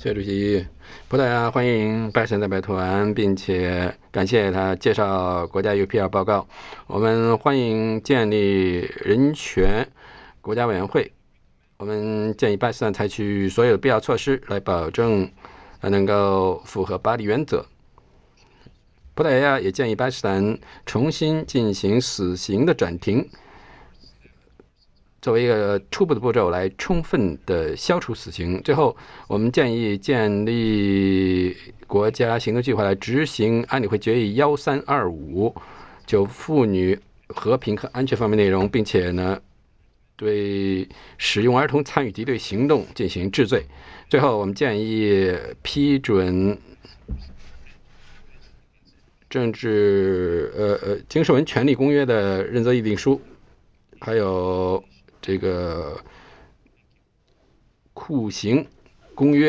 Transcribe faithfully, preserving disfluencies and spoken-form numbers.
谢主席，葡萄牙欢迎拜登代表团，并且感谢他介绍国家 U P R 报告。我们欢迎建立人权国家委员会。我们建议巴基斯坦采取所有必要措施来保证能够符合巴黎原则。葡萄牙也建议巴基斯坦重新进行死刑的暂停，作为一个初步的步骤来充分的消除死刑。最后，我们建议建立国家行动计划来执行安理会决议一三二五，就妇女和平和安全方面内容，并且呢，对使用儿童参与敌对行动进行治罪。最后，我们建议批准政治呃呃经受人权利公约的认责议定书，还有这个酷刑公约